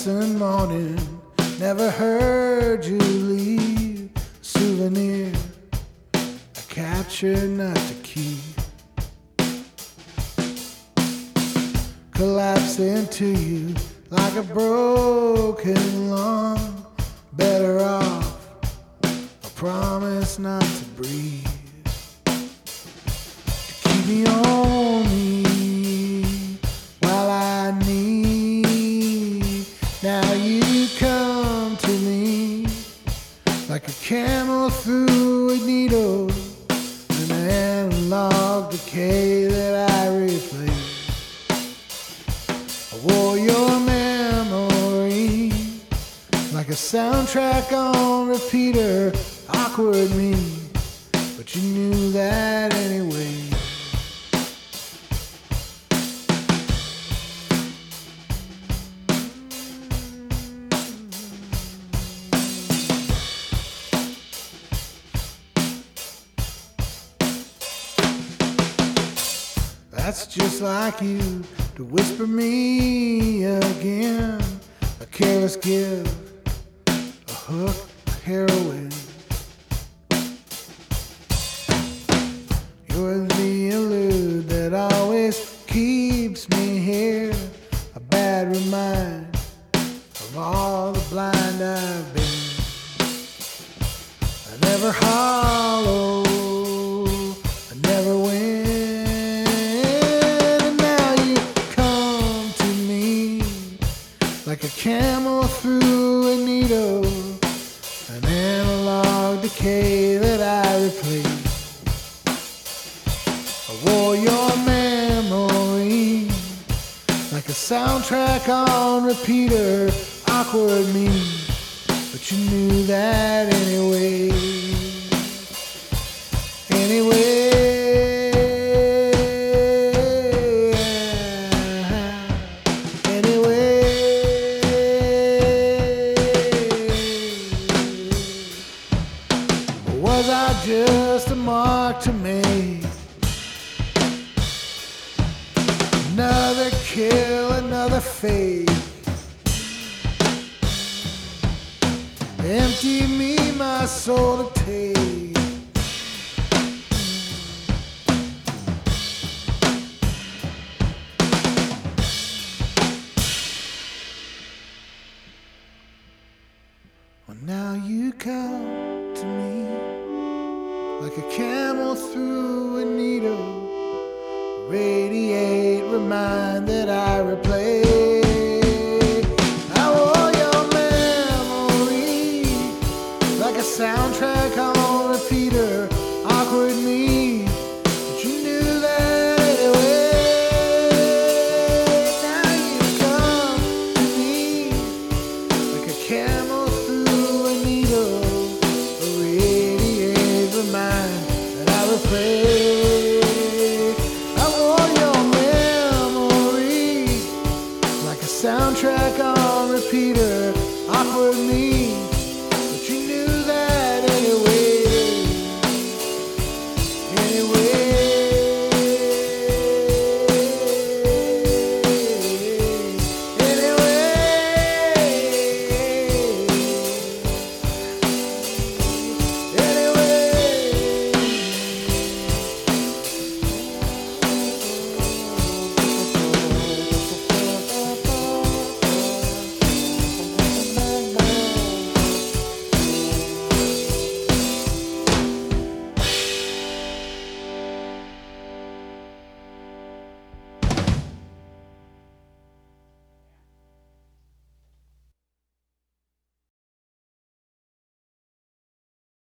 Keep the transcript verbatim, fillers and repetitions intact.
and morning. Never heard you leave a souvenir, a capture not to keep. Collapsed into you like a broken lung. Better off, I promise not to breathe. To keep me on me while I need. Now you come to me like a camel through a needle, an analog decay that I replay. I wore your memory like a soundtrack on repeater. Awkward me, but you knew that anyway. That's just like you to whisper me again. A careless give, a hook, a heroin. You're the elude that always keeps me here. A bad reminder of all the blind I've been. I never hollow, I never win. Like a camel through a needle, an analog decay that I replaced. I wore your memory like a soundtrack on repeater. Awkward me, but you knew that anyway. Anyway. Was I just a mark to make? Another kill, another fake. Empty me, my soul to take. Well, now you come to me like a camel through a needle. Radiate, remind that I replay.